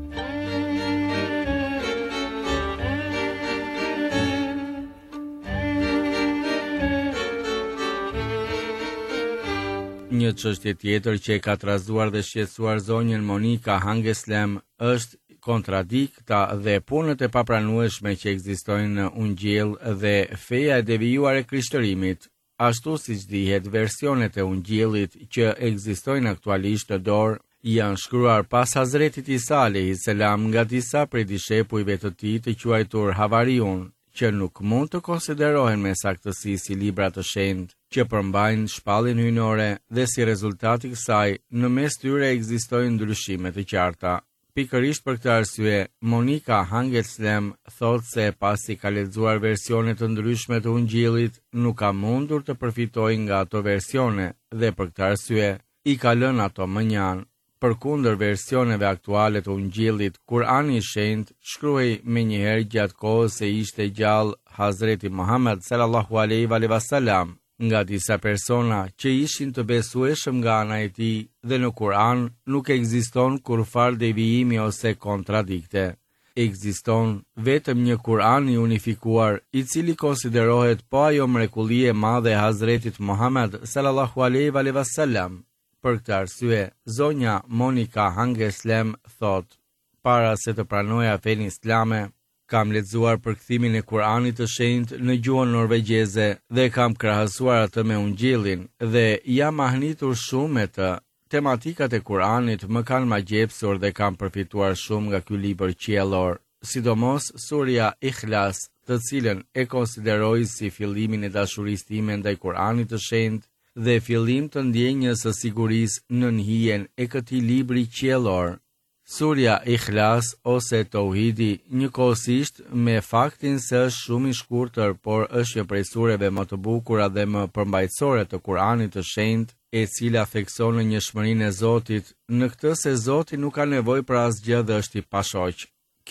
Një çështje tjetër që e ka trazuar dhe shqetësuar zonjën Monika Hangelslem është kontradikta dhe punët e papranueshme që ekzistojnë në Ungjell dhe feja e devijuar e krishtërimit. Ashtu siç dihet, versionet e Ungjellit që ekzistojnë aktualisht në dorë janë shkruar pas Hazretit Isa alayhis salam nga disa prej dishepujve të tij të quajtur Havariun, që nuk mund të konsiderohen me saktësi si libra të shenjtë, që përmbajnë shpalljen hyjnore dhe si rezultat i kësaj në mes tyre ekzistojnë ndryshime të qarta. Pikërisht për këtë arsye, Monika Hangelslem thotë se pasi ka lexuar versione të ndryshme të Ungjillit, nuk ka mundur të përfitojë nga ato versione dhe për këtë arsye i ka lënë ato më njanë. Përkundër versioneve aktuale të Ungjillit, Kurani i Shenjtë shkruhej menjëherë gjatë kohës se ishte gjallë Hazreti Muhammed sallallahu alaihi wasallam nga disa persona që ishin të besueshëm nga ana e tij dhe në Kur'an nuk ekziston kurfar devijimi ose kontradikte. Ekziston vetëm një Kur'an i unifikuar, i cili konsiderohet po ajo mrekulli e madhe e Hazretit Muhammed sallallahu alaihi wasallam. Për këtë arsye, zonja Monika Hangelslem thot: para se të pranoja fenë islame, kam lexuar përkthimin e Kuranit të Shenjtë në gjuhën norvegjeze dhe kam krahasuar atë me Ungjillin dhe jam ahnitur shumë me të. Tematikat e Kuranit më kanë magjepsur dhe kam përfituar shumë nga ky libër qiellor, sidomos surja Ikhlas, të cilën e konsideroj si fillimin e dashurisë time ndaj Kuranit të Shenjtë dhe fillim të ndjenjës së sigurisë në hijen e këtij libri qiellor. Surja Ikhlas ose Tauhidi njëkohësisht me faktin se është shumë i shkurtër, por është një prej sureve më të bukura dhe më përmbajtësore të Kuranit të Shenjtë, e cila thekson në njohurinë e Zotit, në këtë se Zoti nuk ka nevojë për asgjë dhe është i pashoq.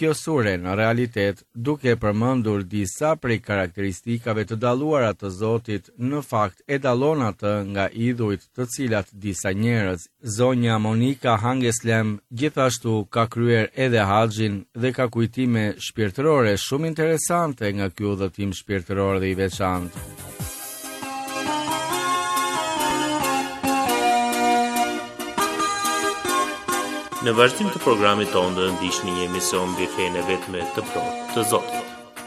Kjo sure në realitet, duke përmendur disa prej karakteristikave të dalluara të Zotit, në fakt e dallon atë nga idhujt të cilat disa njerëz, zonja Monika Hangeslem, gjithashtu ka kryer edhe haxhin dhe ka kujtime shpirtërore shumë interesante nga ky udhëtim shpirtëror dhe i veçantë. Në vazhdim të programit tonë do ndihni një emision mbi fenë e vetme të plotë të Zotit.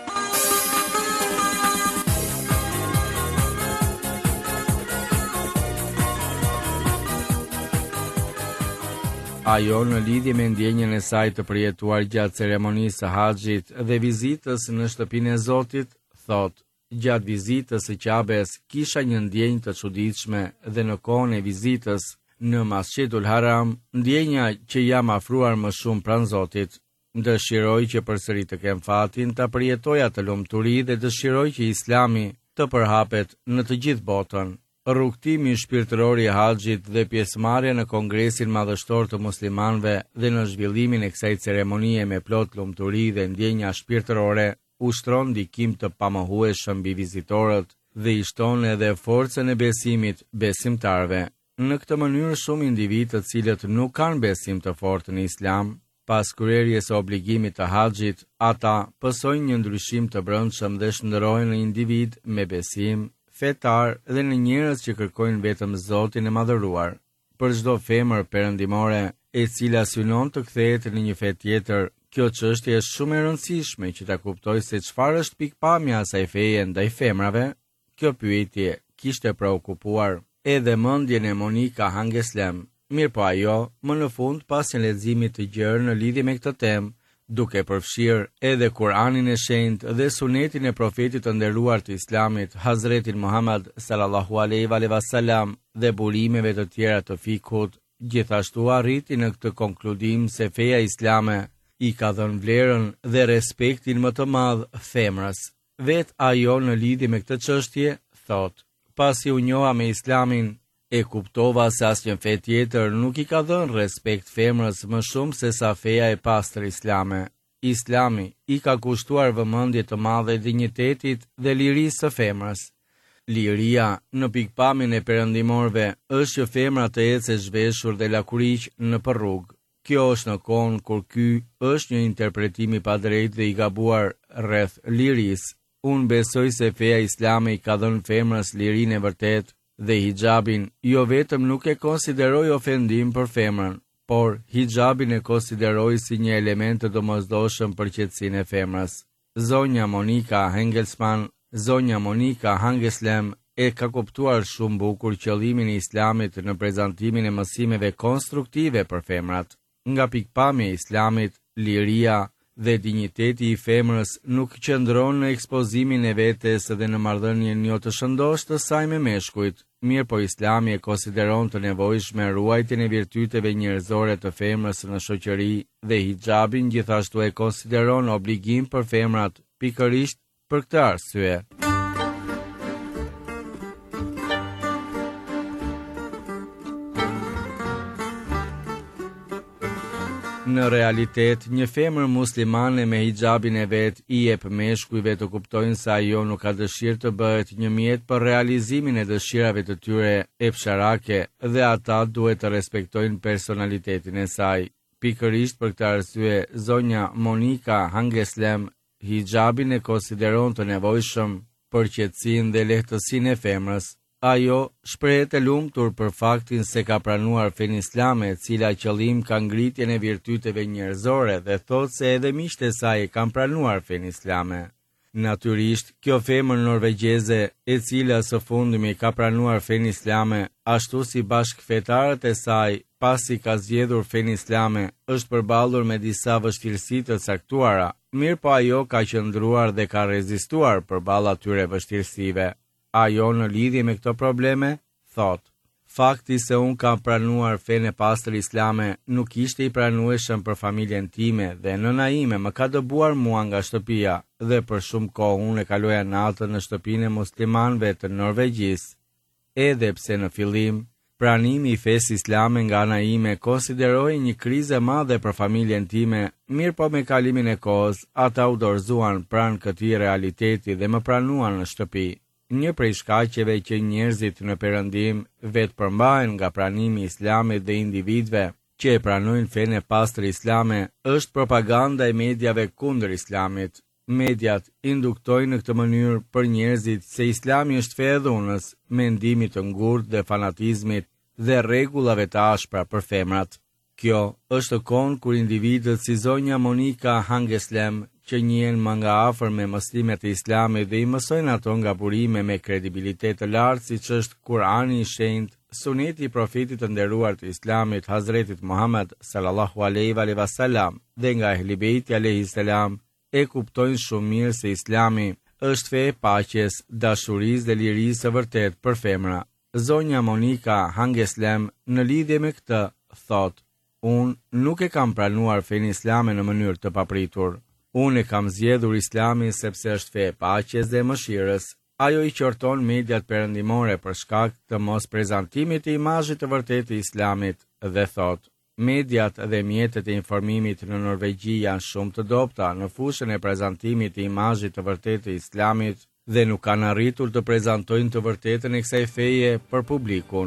Ajo në lidhje me ndjenjen e saj të përjetuar gjatë ceremonisë së haxhit dhe vizitës në shtëpinë e Zotit, thot: "Gjatë vizitës së Qabes kisha një ndjenjë të çuditshme dhe në kohën e vizitës në Masjidul Haram, ndjenja që jam afruar më shumë pranë Zotit. Dëshiroj që përsëri të kem fatin ta përjetoj atë lumturi dhe dëshiroj që Islami të përhapet në të gjithë botën." Rrugtimi shpirtëror i haxhit dhe pjesëmarrja në Kongresin Madhështor të Muslimanëve dhe në zhvillimin e kësaj ceremonie me plot lumturi dhe ndjenja shpirtërore ushtron ndikim të pamohueshëm mbi vizitorët dhe i shton edhe forcën e besimit besimtarëve. Në këtë mënyrë shumë individ të cilët nuk kanë besim të fortë në Islam, pas kryerjes së obligimit të haxhit, ata pësojnë një ndryshim të brendshëm dhe shndërrohen në individ me besim, fetar dhe në njerëz që kërkojnë vetëm Zotin e madhëruar. Për çdo femër perëndimore e cila synon të kthehet në një fe tjetër, kjo çështje është shumë e rëndësishme që ta kuptojë se çfarë është pikpamja e asaj feje ndaj femrave. Kjo pyetje kishte preokupuar edhe mendjen e Monika Hangeslem, mirë po ajo, më në fund pas një leximi të gjerë në lidhje me këtë temë, duke përfshirë edhe Kur'anin e shenjtë dhe sunetin e profetit të nderuar të Islamit, Hazretin Muhammad sallallahu alaihi wasallam dhe burimeve të tjera të fikut, gjithashtu arriti në këtë konkludim se feja islame i ka dhënë vlerën dhe respektin më të madh femrës. Vet ajo në lidhje me këtë çështje thotë: "Pasi u njoha me Islamin, e kuptova se asnjë fe tjetër nuk i ka dhënë respekt femrës më shumë se sa feja e pastër islame. Islami i ka kushtuar vëmendje të madhe dinjitetit dhe lirisë së femrës. Liria në pikpamjen e perëndimorëve është që femra të ecë e zhveshur dhe lakuriq në rrugë. Kjo është në kohën kur ky është një interpretim i padrejtë dhe i gabuar rreth lirisë. Unë besoj se feja islame i ka dhënë femrës lirinë e vërtet dhe hijabin jo vetëm nuk e konsideroj ofendim për femrën, por hijabin e konsideroj si një element të domosdoshëm për qetësinë e femrës. Zonja Monika Hengelsman, zonja Monika Hangeslem e ka kuptuar shumë bukur qëllimin e Islamit në prezantimin e mësimeve konstruktive për femrat. Nga pikpamja e Islamit, liria dhe dinjiteti i femrës nuk qëndron në ekspozimin e vetes dhe në marrëdhënien jo të shëndosh të saj me meshkujt, mirë po Islami e konsideron të nevojshme ruajtjen e virtyteve njerëzore të femrës në shoqëri dhe hijabin gjithashtu e konsideron obligim për femrat, pikërisht për këtë arsye. Në realitet, një femër muslimane me hijabin e vet i jep meshkujve të kuptojnë se ajo nuk ka dëshirë të bëhet një mjet për realizimin e dëshirave të tyre e fsharake dhe ata duhet të respektojnë personalitetin e saj. Pikërisht për këtë arsye, zonja Monika Hangeslem hijabin e konsideron të nevojshëm për qetësinë dhe lehtësinë e femrës. Ajo shprehet e lumtur për faktin se ka pranuar fenë islame, e cila qëllim ka ngritjen e virtyteve njerëzore dhe thot se edhe miqtë e saj kanë pranuar fenë islame. Natyrisht, kjo femër norvegjeze, e cila së fundmi ka pranuar fenë islame, ashtu si bashkëfetarët e saj, pasi ka zgjedhur fenë islame, është përballur me disa vështirësi të caktuara, mirë po ajo ka qëndruar dhe ka rezistuar përballë atyre vështirësive. Ajo në lidhje me këto probleme, thot: "Fakti se unë kam pranuar fenë e pastër islame nuk ishte i pranueshëm për familjen time dhe nëna ime më ka dëbuar mua nga shtëpia dhe për shumë kohë unë e kaloja natën në shtëpinë e muslimanëve të Norvegjisë. Edhe pse në fillim Pranimi i fesë islame nga ana ime konsideroi një krizë e madhe për familjen time, mirë po me kalimin e kohës, ata u dorëzuan pranë këtij realiteti dhe më pranuan në shtëpi. Një prej shkaqeve që njerëzit në perëndim vetë përmbahen nga pranimi i islamit dhe individëve që e pranojnë fenë e pastër islame është propaganda e mediave kundër islamit. Mediat induktojnë në këtë mënyrë për njerëzit se islami është fe e dhunës, mendimit të ngurtë dhe fanatizmit dhe rregullave të ashpra për femrat. Kjo është kohë kur individët si zonja Monika Hangeslem, që njihen më nga afër me mësimet e islamit dhe i mësojnë ato nga burime me kredibilitet të lartë siç është Kurani i Shenjtë, Suneti i Profetit të nderuar të Islamit Hazretit Muhammed sallallahu alaihi wasallam dhe nga Ehli Beiti alaihi salam, e kuptojnë shumë mirë se Islami është fe e paqes, dashurisë dhe lirisë së vërtet për femra. Zonja Monika Hangeslem në lidhje me këtë thotë: "Unë nuk e kam pranuar fenë islame në mënyrë të papritur. Unë e kam zgjedhur Islamin sepse është fe e paqes dhe mëshirës." Ajo i qorton mediat perëndimore për shkak të mos prezantimit të imazhit të vërtetë të Islamit dhe thotë: "Mediat dhe mjetet e informimit në Norvegji janë shumë të dobta në fushën e prezantimit të imazhit të vërtetë të Islamit dhe nuk kanë arritur të prezantojnë të vërtetën e kësaj feje për publikun."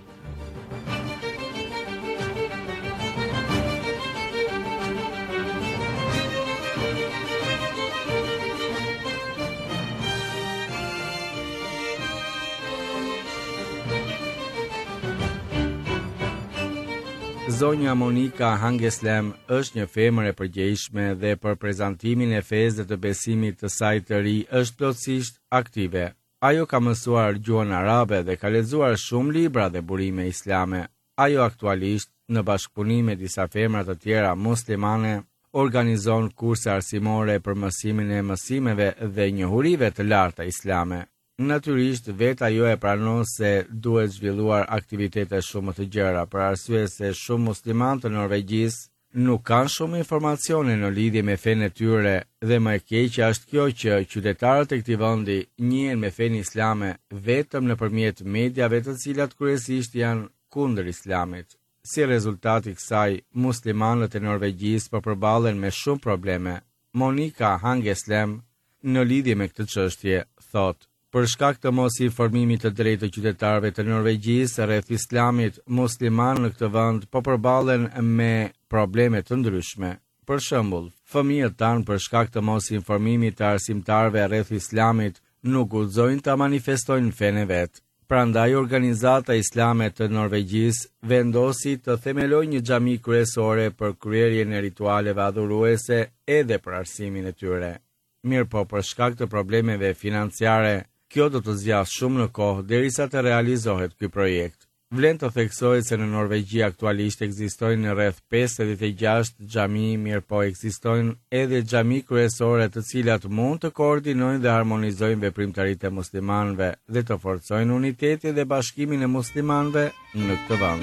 Zonja Monika Hangeslem është një femër e përgjegjshme dhe për prezantimin e fesë dhe të besimit të saj të ri është plotësisht aktive. Ajo ka mësuar gjuhën arabe dhe ka lexuar shumë libra dhe burime islame. Ajo aktualisht, në bashkëpunim me disa femra të tjera muslimane, organizon kurse arsimore për mësimin e mësimeve dhe njohurive të larta islame. Natyrisht, vetë ajo e pranon se duhet zhvilluar aktivitete shumë të gjëra, për arsye se shumë muslimanë të Norvegjisë nuk kanë shumë informacione në lidhje me fenë e tyre dhe më e keqja është kjo që qytetarët e këtij vendi njihen me fenë islame vetëm nëpërmjet mediave të cilat kryesisht janë kundër islamit. Si rezultat i kësaj, muslimanët e Norvegjisë po përballen me shumë probleme. Monika Hangeslem në lidhje me këtë çështje thotë: "Për shkak të mos informimit të drejtë të qytetarëve të Norvegjisë rreth islamit, muslimanë në këtë vend po përballen me probleme të ndryshme. Për shembull, fëmijët tanë për shkak të mos informimit të arsimtarëve rreth islamit nuk guxojnë ta manifestojnë fenë vet. Prandaj organizata islame të Norvegjisë vendosi të themelojë një xhami kryesore për kryerjen e ritualeve adhuruese edhe për arsimin e tyre. Mirë po, për shkak të problemeve financiare, kjo do të zgjasë shumë në kohë derisa të realizohet ky projekt. Vlen të theksohet se në Norvegji aktualisht ekzistojnë rreth pesëdhjetë e gjashtë xhami, mirë po ekzistojnë edhe xhami kryesore të cilat mund të koordinojnë dhe harmonizojnë veprimtaritë e muslimanëve dhe të forcojnë unitetin dhe bashkimin e muslimanëve në këtë vend.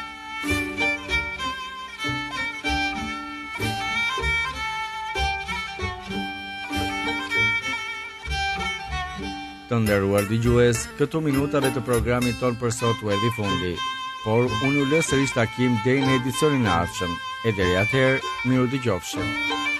Të nderuar dëgjues, këto minutave të programit ton për sot u erdhi fundi, por unë ju lë sërish takim deri në edicionin e ardhshëm. E deri atëherë, miru dëgjofshim.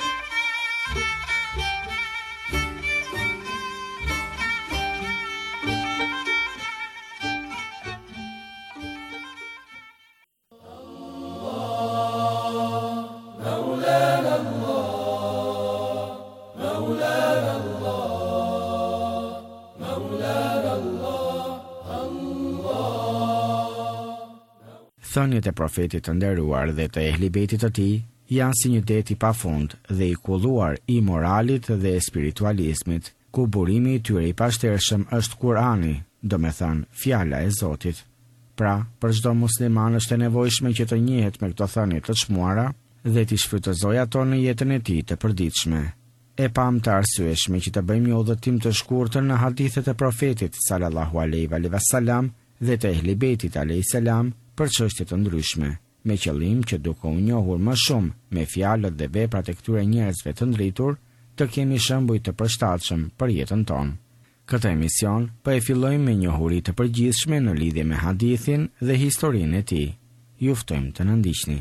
Thënjet e profetit të nderuar dhe të Ehli Beitit të tij janë si një det i pafund dhe i kulluar i moralit dhe spiritualizmit, ku burimi i tyre i pashtershëm është Kurani, do me thënë fjala e Zotit. Pra, për çdo musliman është e nevojshme që të njihet me këto thënie të çmuara dhe t'i shfrytëzojë ato në jetën e tij të përditshme. E pam të arsyeshme që të bëjmë një udhëtim të shkurtër në hadithet e profetit sallallahu alaihi wasallam dhe të Ehli Beitit alaihi salam për çështje të ndryshme, me qëllim që duke u njohur më shumë me fjalët dhe veprat e këtyre njerëzve të ndritur, të kemi shembuj të përshtatshëm për jetën tonë. Këtë emision po e fillojmë me njohuri të përgjithshme në lidhje me hadithin dhe historinë e tij. Ju ftojmë të na ndiqni.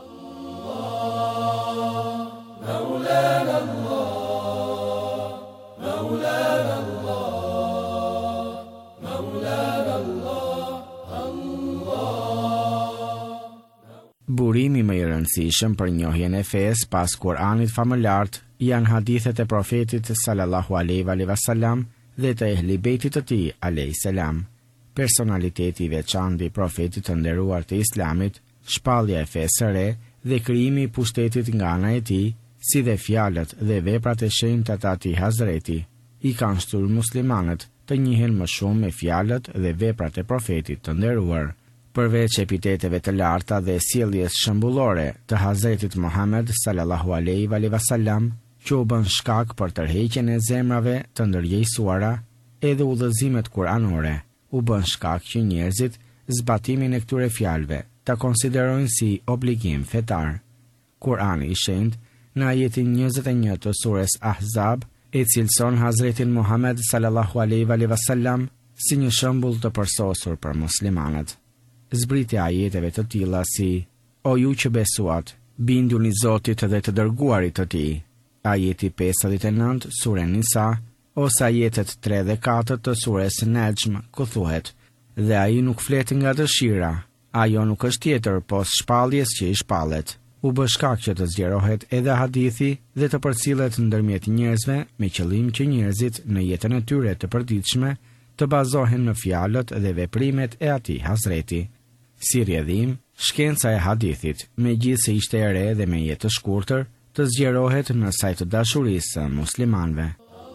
Burimi më i rëndësishëm për njohjen e fesë pas Kur'anit famëlart janë hadithet e profetit sallallahu alaihi wasallam dhe të ehli bejtit të tij alayhis salam. Personaliteti i veçantë i profetit të nderuar të Islamit, shpallja e fesë së re dhe krijimi i pushtetit nga ana e tij, si dhe fjalët dhe veprat e shenjta të atij Hazreti, i kanë shtruar muslimanët të njihen më shumë me fjalët dhe veprat e profetit të nderuar. Përveç epiteteve të larta dhe sjelljes shembullore të Hazretit Muhammed sallallahu alaihi wasallam, që u bën shkak për tërheqjen e zemrave të ndërgjegjësuara, edhe udhëzimet kuranore u bën shkak që njerëzit zbatimin e këtyre fjalëve ta konsiderojnë si obligim fetar. Kurani i shenjtë në ajetin njëzet e një të surës Ahzab e cilëson Hazretin Muhammed sallallahu alaihi wasallam si një shembull të përsosur për muslimanët. Zbritja ajeteve të tilla si: O ju që besuat, binduni Zotit dhe të dërguarit të tij. Ajeti pesëdhjetë e nëntë, sure Nisa, ose ajetet tre dhe katër të sures Najm, ku thuhet: Dhe ai nuk flet nga dëshira, ajo nuk është tjetër pos shpalljes që i shpallet. U bë shkak që të zgjerohet edhe hadithi dhe të përcillet ndërmjet njerëzve me qëllim që njerëzit në jetën e tyre të përditshme të bazohen në fjalët dhe veprimet e atij Hazreti. Si rrjedhim, shkenca e hadithit, megjithse ishte e re dhe me jetë të shkurtër, të zgjerohet në sajt të dashurisë së muslimanëve.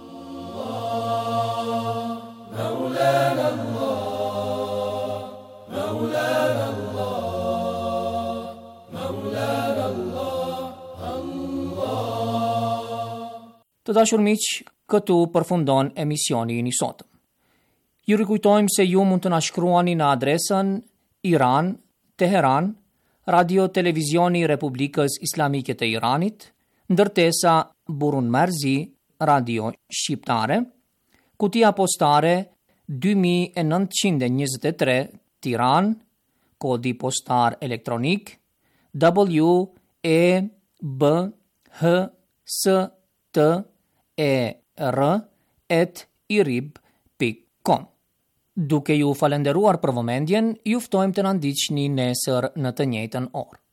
Të dashur miq, këtu përfundon emisioni i sotëm. Ju rikujtojmë se ju mund të na shkruani në adresën Iran, Teheran, Radio Televizioni Republikës Islamike të Iranit, ndërtesa Burun Marzi, Radio Shqiptare, kutia postare dy mijë e nëntëqind e njëzet e tre, Tiran, kodi postar elektronik W E B H S T E R at irib pikë com. Duke ju falenderuar për vëmendjen, ju ftojmë të na ndiqni nesër në të njëjtën orë.